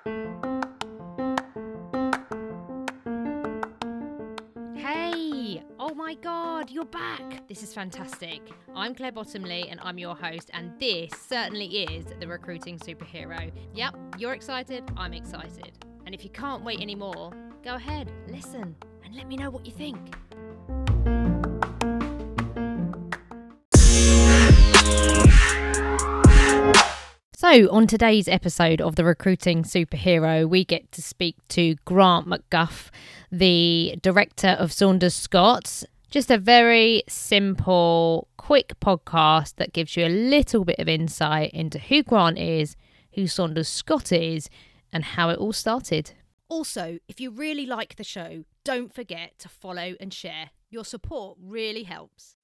Hey! Oh my god, you're back! This is fantastic. I'm Claire Bottomley and I'm your host, and this certainly is the Recruiting Superhero. Yep, you're excited, I'm excited. And if you can't wait anymore, go ahead, listen, and let me know what you think. So, on today's episode of the Recruiting Superhero, we get to speak to Grant McGuff, the director of Saunders Scott. Just a very simple, quick podcast that gives you a little bit of insight into who Grant is, who Saunders Scott is, and how it all started. Also, if you really like the show, don't forget to follow and share. Your support really helps.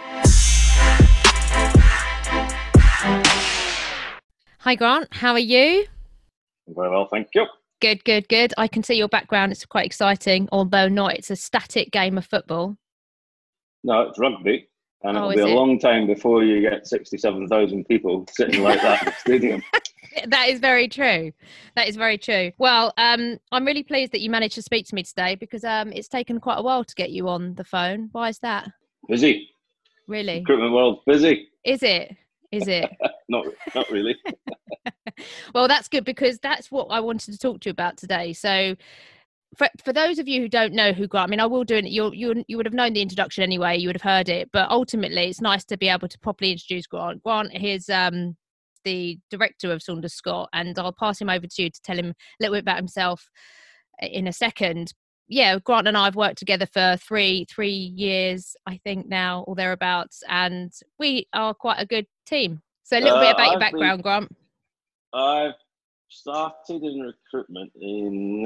Hi Grant, how are you? Very well, thank you. Good. I can see your background. It's quite exciting, although not. It's a static game of football. No, it's rugby, and it'll be is a it? long time before you get 67,000 people sitting like that in the stadium. That is very true. Well, I'm really pleased that you managed to speak to me today because it's taken quite a while to get you on the phone. Why is that? Busy. Really? Recruitment world, busy. Is it? Not really. Well, that's good because that's what I wanted to talk to you about today. So for those of you who don't know who Grant, I mean, I will do it. You would have known the introduction anyway. You would have heard it, but ultimately it's nice to be able to properly introduce Grant. Grant is the director of Saunders Scott, and I'll pass him over to you to tell him a little bit about himself in a second. Yeah, Grant and I have worked together for three years, I think now, or thereabouts, and we are quite a good team. So a little bit about your background, Grant. I've started in recruitment in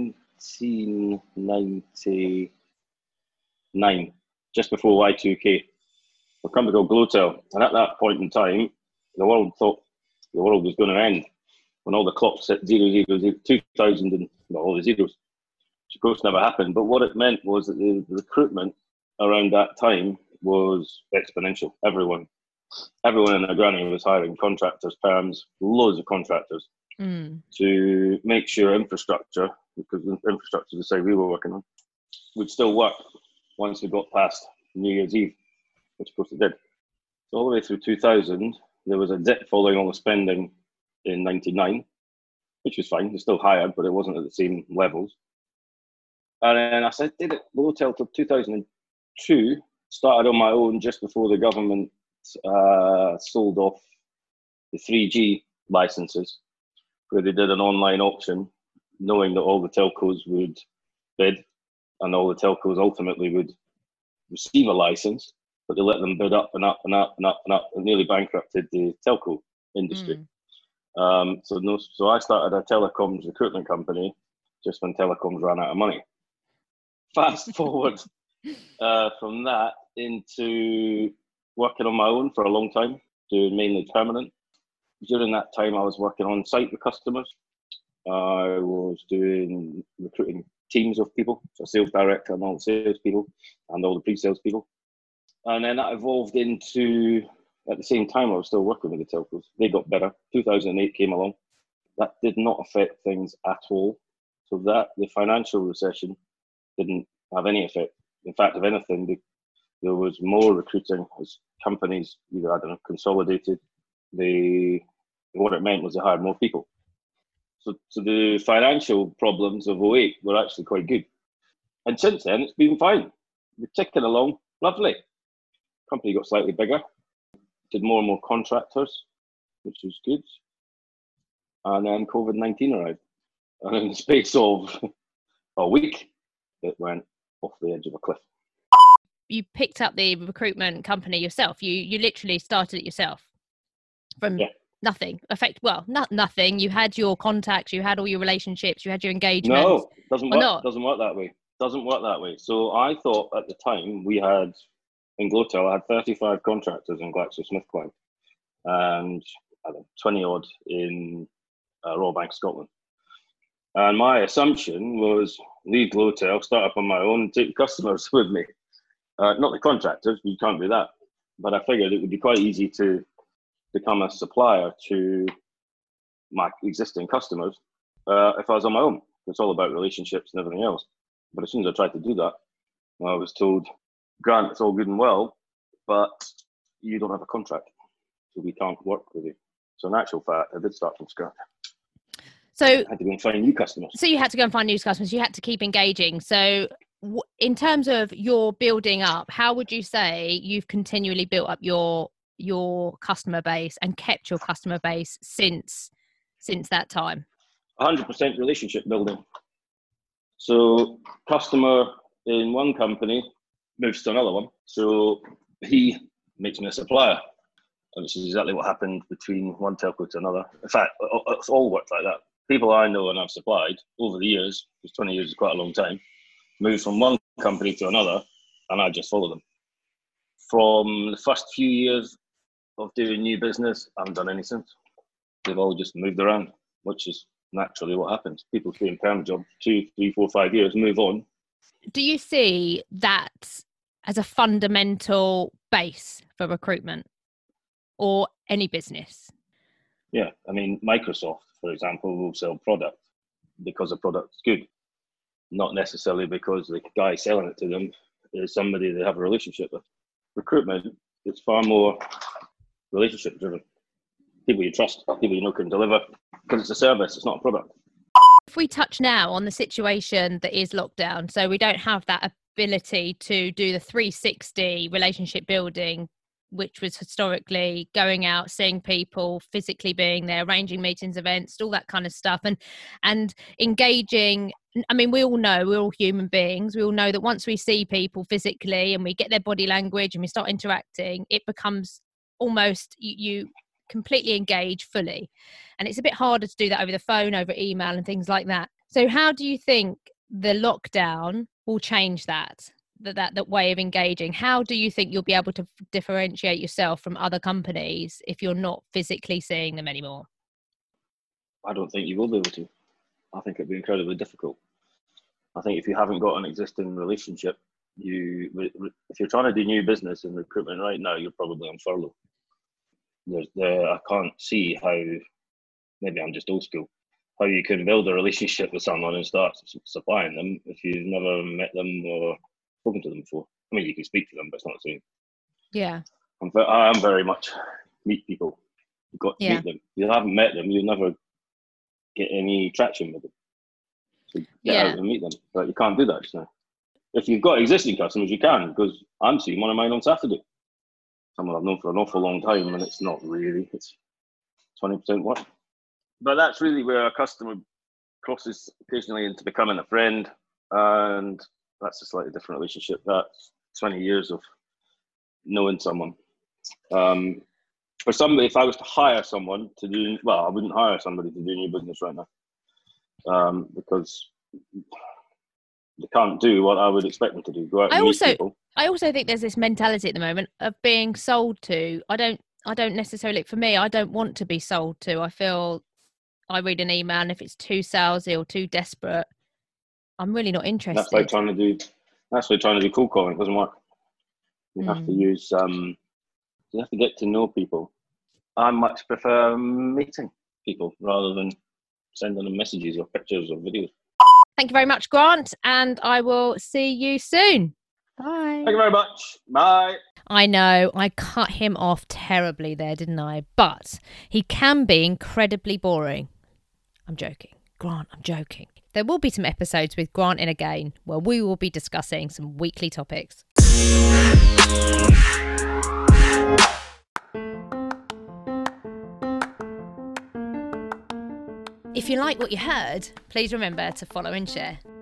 1999, just before Y2K. A company called Glotel, and at that point in time, the world thought the world was going to end when all the clocks hit 000, 2000, and all the zeros. Which of course never happened, but what it meant was that the recruitment around that time was exponential. Everyone in their granny was hiring contractors, perms, loads of contractors to make sure infrastructure, because the infrastructure the site we were working on, would still work once we got past New Year's Eve, which of course it did. So all the way through 2000, there was a dip following all the spending in 99, which was fine. It still hired, but it wasn't at the same levels. And then I did it Hotel till 2002, started on my own just before the government sold off the 3G licenses, where they did an online auction, knowing that all the telcos would bid and all the telcos ultimately would receive a license, but they let them bid up and up and up and up and up, and nearly bankrupted the telco industry. So I started a telecoms recruitment company just when telecoms ran out of money. Fast forward from that into working on my own for a long time, doing mainly permanent. During that time, I was working on site with customers. I was doing recruiting teams of people, so sales director and all the sales people and all the pre-sales people. And then that evolved into, at the same time, I was still working with the telcos. They got better. 2008 came along. That did not affect things at all. So that the financial recession didn't have any effect. In fact, if anything, there was more recruiting as companies either, consolidated. What it meant was they hired more people. So the financial problems of 2008 were actually quite good. And since then, it's been fine. We're ticking along, lovely. Company got slightly bigger, did more and more contractors, which was good. And then COVID-19 arrived. And in the space of a week, it went off the edge of a cliff. You picked up the recruitment company yourself. You literally started it yourself from nothing. Nothing. You had your contacts, you had all your relationships, you had your engagements. No, doesn't work that way. So I thought at the time we had, in Glotel, I had 35 contractors in GlaxoSmithKline and 20 odd in Royal Bank of Scotland. And my assumption was leave Glotel, start up on my own, take customers with me. Not the contractors, you can't do that. But I figured it would be quite easy to become a supplier to my existing customers if I was on my own. It's all about relationships and everything else. But as soon as I tried to do that, I was told, Grant, it's all good and well, but you don't have a contract, so we can't work with you. So in actual fact, I did start from scratch. So I had to go and find new customers. So you had to go and find new customers. You had to keep engaging. So in terms of your building up, how would you say you've continually built up your customer base and kept your customer base since that time? 100% relationship building. So customer in one company moves to another one. So he makes me a supplier. And this is exactly what happened between one telco to another. In fact, it's all worked like that. People I know and I've supplied over the years, because 20 years is quite a long time, move from one company to another, and I just follow them. From the first few years of doing new business, I haven't done any since. They've all just moved around, which is naturally what happens. People stay in permanent job 2, 3, 4, 5 years, move on. Do you see that as a fundamental base for recruitment or any business? Yeah, I mean, Microsoft, for example, will sell product because the product's good, not necessarily because the guy selling it to them is somebody they have a relationship with. Recruitment, it's far more relationship driven. People you trust, people you know can deliver, because it's a service, it's not a product. If we touch now on the situation that is lockdown, so we don't have that ability to do the 360 relationship building, which was historically going out, seeing people, physically being there, arranging meetings, events, all that kind of stuff, and engaging. I mean, we all know, we're all human beings. We all know that once we see people physically and we get their body language and we start interacting, it becomes almost you completely engage fully. And it's a bit harder to do that over the phone, over email and things like that. So how do you think the lockdown will change that way of engaging? How do you think you'll be able to differentiate yourself from other companies if you're not physically seeing them anymore? I don't think you will be able to. I think it'd be incredibly difficult. I think if you haven't got an existing relationship, if you're trying to do new business in recruitment right now, you're probably on furlough. I can't see how, maybe I'm just old school, how you can build a relationship with someone and start supplying them if you've never met them or spoken to them before. I mean, you can speak to them, but it's not the same. Yeah. I am very much meet people. You've got to meet them. If you haven't met them, you'll never get any traction with them. So get out and meet them. But you can't do that just now. If you've got existing customers, you can, because I'm seeing one of mine on Saturday. Someone I've known for an awful long time, and it's not really, it's 20% work. But that's really where a customer crosses occasionally into becoming a friend, and that's a slightly different relationship. That's 20 years of knowing someone. For somebody, if I was to hire someone to do, well, I wouldn't hire somebody to do new business right now, because they can't do what I would expect them to do. Go out and meet people. I also think there's this mentality at the moment of being sold to. I don't necessarily, for me, I don't want to be sold to. I feel I read an email and if it's too salesy or too desperate, I'm really not interested. That's like trying to do cold calling. It doesn't work. You have to use, you have to get to know people. I much prefer meeting people rather than sending them messages or pictures or videos. Thank you very much, Grant, and I will see you soon. Bye. Thank you very much. Bye. I know, I cut him off terribly there, didn't I? But he can be incredibly boring. I'm joking. Grant, I'm joking. There will be some episodes with Grant in again where we will be discussing some weekly topics. If you like what you heard, please remember to follow and share.